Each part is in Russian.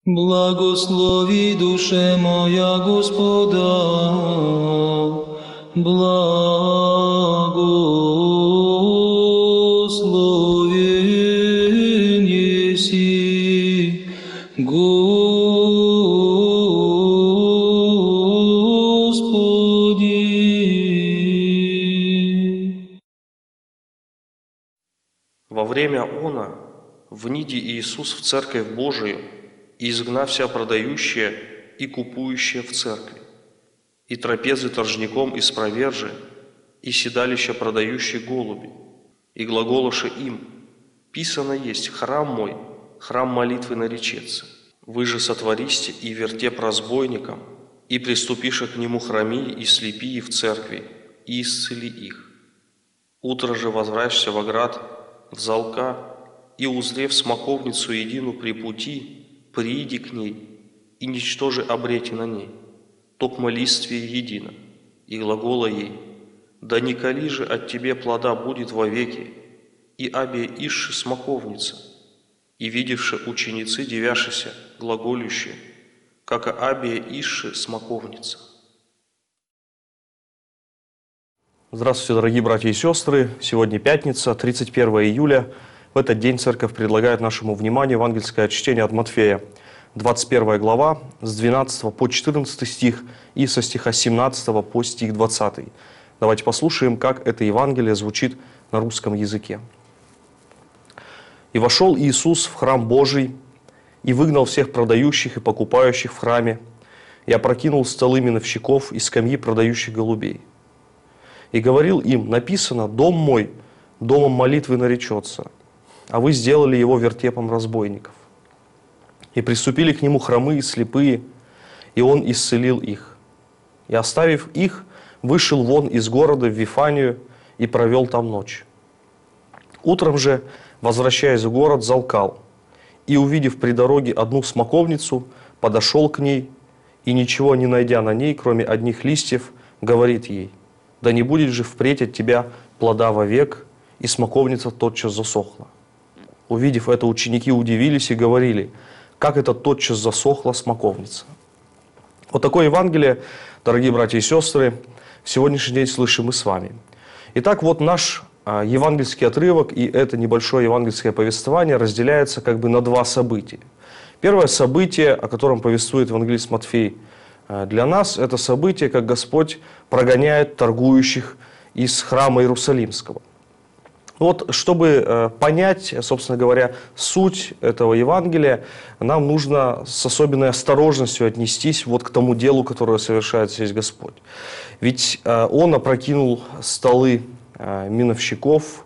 Благослови, душе моя, Господа, благословен еси, Господи. Во время она, вниди Иисус в Церковь Божию, и изгнав вся продающее и купующее в церкви, и трапезы торжником испровержи, и седалища продающие голуби, и глаголоши им: «Писано есть, храм мой, храм молитвы наречется. Вы же сотвористе и вертеп разбойникам, и приступише к нему храми и слепии в церкви, и исцели их. Утро же возвращся в град, в залка, и, узрев смоковницу едину при пути, прииди к ней, и ничтоже обрети на ней, токмо листвие едино, и глагола ей: да николи же от тебе плода будет вовеки, и абе иши смоковница, и видевши ученицы девяшися, глаголющие, как абе иши смоковница». Здравствуйте, дорогие братья и сестры! Сегодня пятница, 31 июля. В этот день Церковь предлагает нашему вниманию евангельское чтение от Матфея, 21 глава, с 12 по 14 стих и со стиха 17 по стих 20. Давайте послушаем, как это Евангелие звучит на русском языке. «И вошел Иисус в храм Божий, и выгнал всех продающих и покупающих в храме, и опрокинул столы миновщиков и скамьи продающих голубей. И говорил им: написано: дом мой домом молитвы наречется, а вы сделали его вертепом разбойников. И приступили к нему хромые и слепые, и он исцелил их. И, оставив их, вышел вон из города в Вифанию и провел там ночь. Утром же, возвращаясь в город, залкал, и, увидев при дороге одну смоковницу, подошел к ней, и, ничего не найдя на ней, кроме одних листьев, говорит ей: да не будет же впредь от тебя плода вовек, и смоковница тотчас засохла. Увидев это, ученики удивились и говорили: как это тотчас засохла смоковница?» Вот такое Евангелие, дорогие братья и сестры, в сегодняшний день слышим мы с вами. Итак, вот наш евангельский отрывок и это небольшое евангельское повествование разделяется как бы на два события. Первое событие, о котором повествует евангелист Матфей для нас, это событие, как Господь прогоняет торгующих из храма Иерусалимского. Вот, чтобы понять, собственно говоря, суть этого Евангелия, нам нужно с особенной осторожностью отнестись вот к тому делу, которое совершает здесь Господь. Ведь Он опрокинул столы миновщиков,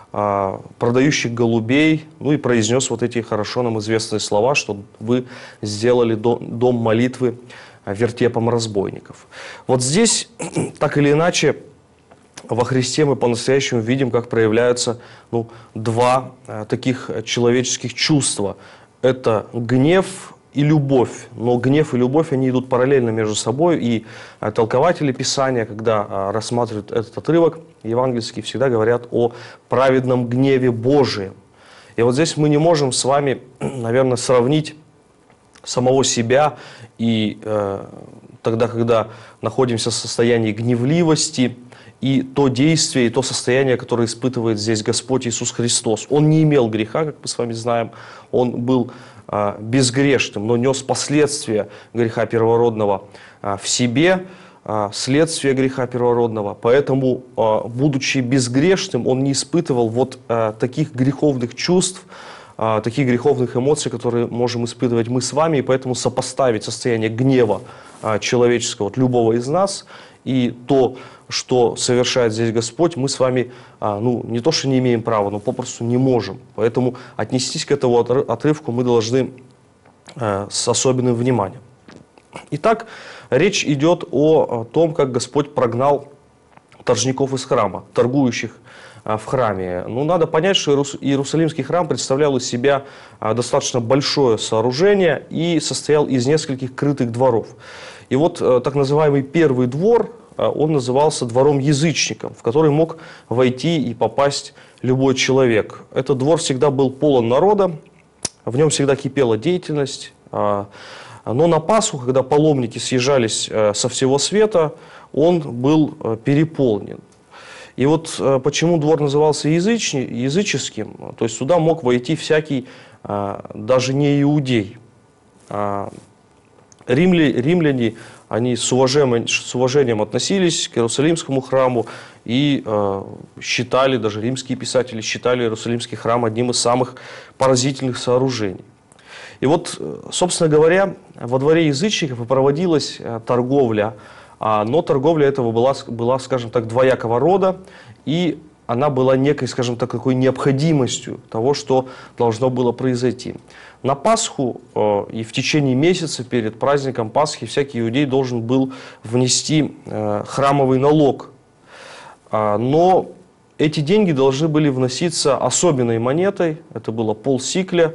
продающих голубей, ну и произнес вот эти хорошо нам известные слова, что вы сделали дом молитвы вертепом разбойников. Вот здесь, так или иначе, во Христе мы по-настоящему видим, как проявляются два таких человеческих чувства. Это гнев и любовь. Но гнев и любовь, они идут параллельно между собой. И толкователи Писания, когда рассматривают этот отрывок евангельский, всегда говорят о праведном гневе Божием. И вот здесь мы не можем с вами, наверное, сравнить самого себя и тогда, когда находимся в состоянии гневливости, и то действие, и то состояние, которое испытывает здесь Господь Иисус Христос. Он не имел греха, как мы с вами знаем, Он был безгрешным, но нес последствия греха первородного в себе, следствие греха первородного. Поэтому, будучи безгрешным, Он не испытывал вот таких греховных чувств, таких греховных эмоций, которые можем испытывать мы с вами, и поэтому сопоставить состояние гнева человеческого, вот любого из нас, и то, что совершает здесь Господь, мы с вами не то что не имеем права, но попросту не можем. Поэтому отнестись к этому отрывку мы должны с особенным вниманием. Итак, речь идет о том, как Господь прогнал торжников из храма, торгующих в храме. Надо понять, что Иерусалимский храм представлял из себя достаточно большое сооружение и состоял из нескольких крытых дворов. И вот так называемый первый двор, он назывался двором язычников, в который мог войти и попасть любой человек. Этот двор всегда был полон народа, в нем всегда кипела деятельность, Но на Пасху, когда паломники съезжались со всего света, он был переполнен. И вот почему двор назывался языческим, то есть сюда мог войти всякий, даже не иудей. Римляне, они с уважением относились к Иерусалимскому храму и считали, даже римские писатели считали Иерусалимский храм одним из самых поразительных сооружений. И вот, собственно говоря, во дворе язычников и проводилась торговля, но торговля этого была, скажем так, двоякого рода, и она была некой, скажем так, такой необходимостью того, что должно было произойти. На Пасху и в течение месяца перед праздником Пасхи всякий иудей должен был внести храмовый налог. Но эти деньги должны были вноситься особенной монетой, это было полсикля,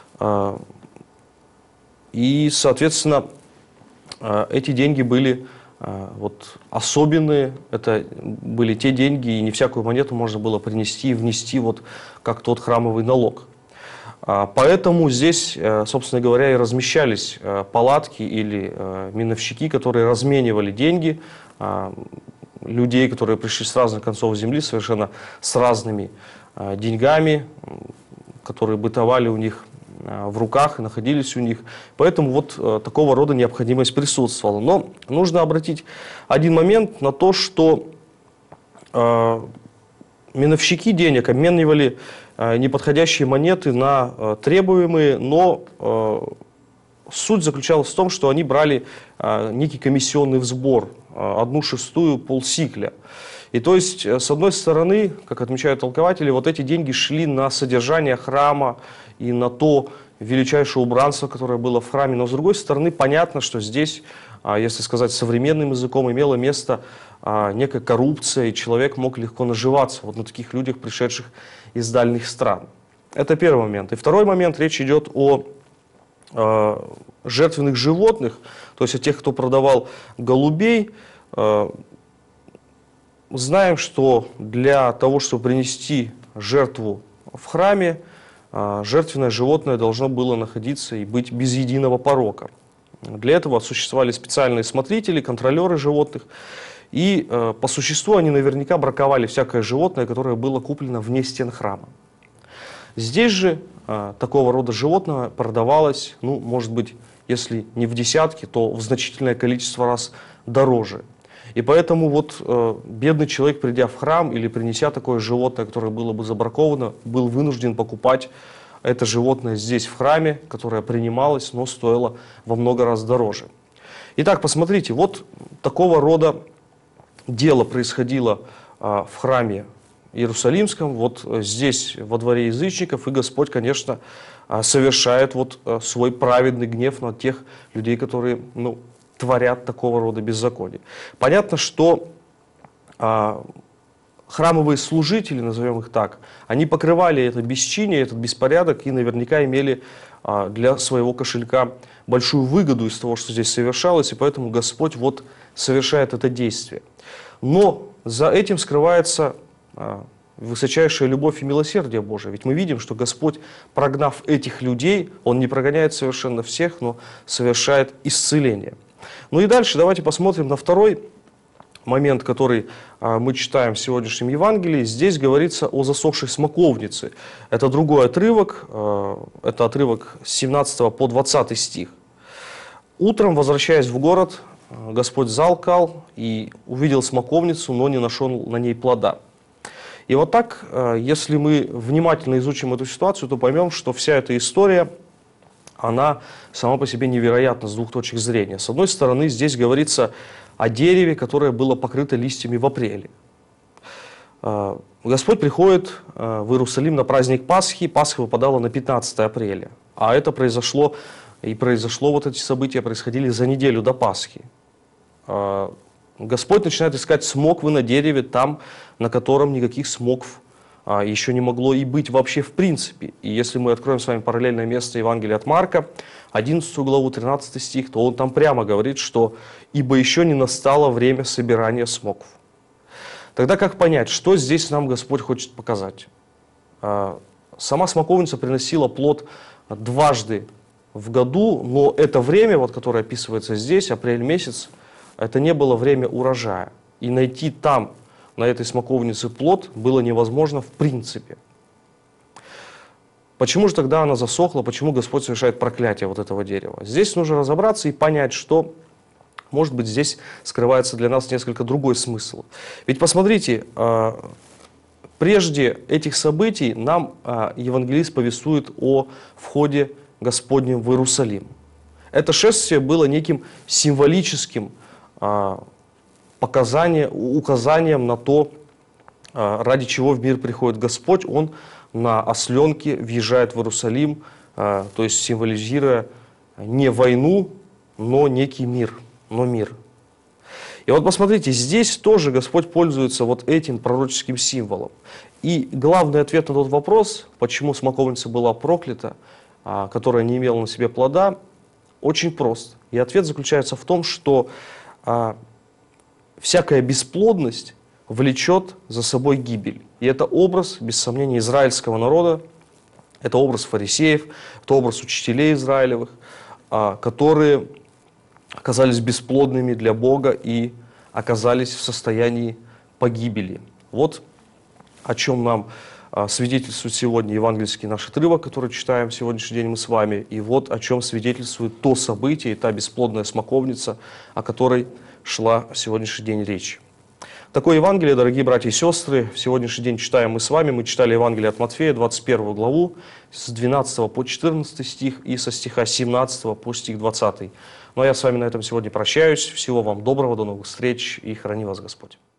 и, соответственно, эти деньги были вот особенные, это были те деньги, и не всякую монету можно было принести и внести вот как тот храмовый налог. Поэтому здесь, собственно говоря, и размещались палатки или миновщики, которые разменивали деньги людей, которые пришли с разных концов земли, совершенно с разными деньгами, которые бытовали у них в руках и находились у них. Поэтому вот такого рода необходимость присутствовала. Но нужно обратить один момент на то, что миновщики денег обменивали неподходящие монеты на требуемые, но суть заключалась в том, что они брали некий комиссионный сбор, 1/6 полсикля. И то есть, с одной стороны, как отмечают толкователи, вот эти деньги шли на содержание храма и на то величайшее убранство, которое было в храме. Но с другой стороны, понятно, что здесь, если сказать современным языком, имела место некая коррупция, и человек мог легко наживаться вот на таких людях, пришедших из дальних стран. Это первый момент. И второй момент, речь идет о жертвенных животных, то есть о тех, кто продавал голубей. Знаем, что для того, чтобы принести жертву в храме, жертвенное животное должно было находиться и быть без единого порока. Для этого существовали специальные смотрители, контролеры животных, и по существу они наверняка браковали всякое животное, которое было куплено вне стен храма. Здесь же такого рода животное продавалось, ну, может быть, если не в десятки, то в значительное количество раз дороже. И поэтому вот бедный человек, придя в храм или принеся такое животное, которое было бы забраковано, был вынужден покупать это животное здесь, в храме, которое принималось, но стоило во много раз дороже. Итак, посмотрите, вот такого рода дело происходило в храме Иерусалимском, вот здесь, во дворе язычников, и Господь, конечно, совершает вот свой праведный гнев на тех людей, которые, ну, творят такого рода беззаконие. Понятно, что храмовые служители, назовем их так, они покрывали это бесчиние, этот беспорядок и наверняка имели для своего кошелька большую выгоду из того, что здесь совершалось, и поэтому Господь вот совершает это действие. Но за этим скрывается высочайшая любовь и милосердие Божие. Ведь мы видим, что Господь, прогнав этих людей, Он не прогоняет совершенно всех, но совершает исцеление. Ну и дальше давайте посмотрим на второй момент, который мы читаем в сегодняшнем Евангелии. Здесь говорится о засохшей смоковнице. Это другой отрывок, это отрывок с 17 по 20 стих. «Утром, возвращаясь в город, Господь залкал и увидел смоковницу, но не нашел на ней плода». И вот так, если мы внимательно изучим эту ситуацию, то поймем, что вся эта история, она сама по себе невероятна с двух точек зрения. С одной стороны, здесь говорится о дереве, которое было покрыто листьями в апреле. Господь приходит в Иерусалим на праздник Пасхи. Пасха выпадала на 15 апреля. А это произошло вот эти события происходили за неделю до Пасхи. Господь начинает искать смоквы на дереве, там, на котором никаких смокв еще не могло и быть вообще в принципе. И если мы откроем с вами параллельное место Евангелия от Марка, 11 главу, 13 стих, то он там прямо говорит, что «ибо еще не настало время собирания смокв». Тогда как понять, что здесь нам Господь хочет показать? Сама смоковница приносила плод дважды в году, но это время, вот, которое описывается здесь, апрель месяц, это не было время урожая. И найти там, на этой смоковнице, плод было невозможно в принципе. Почему же тогда она засохла, почему Господь совершает проклятие вот этого дерева? Здесь нужно разобраться и понять, что, может быть, здесь скрывается для нас несколько другой смысл. Ведь посмотрите, прежде этих событий нам евангелист повествует о входе Господнем в Иерусалим. Это шествие было неким символическим указанием на то, ради чего в мир приходит Господь. Он на осленке въезжает в Иерусалим, то есть символизируя не войну, но некий мир, мир. И вот посмотрите, здесь тоже Господь пользуется вот этим пророческим символом. И главный ответ на тот вопрос, почему смоковница была проклята, которая не имела на себе плода, очень прост. И ответ заключается в том, что всякая бесплодность влечет за собой гибель. И это образ, без сомнения, израильского народа, это образ фарисеев, это образ учителей израилевых, которые оказались бесплодными для Бога и оказались в состоянии погибели. Вот о чем нам свидетельствует сегодня евангельский наш отрывок, который читаем в сегодняшний день мы с вами, и вот о чем свидетельствует то событие, та бесплодная смоковница, о которой шла в сегодняшний день речь. Такое Евангелие, дорогие братья и сестры, в сегодняшний день читаем мы с вами. Мы читали Евангелие от Матфея, 21 главу, с 12 по 14 стих и со стиха 17 по стих 20. Ну а я с вами на этом сегодня прощаюсь. Всего вам доброго, до новых встреч и храни вас Господь.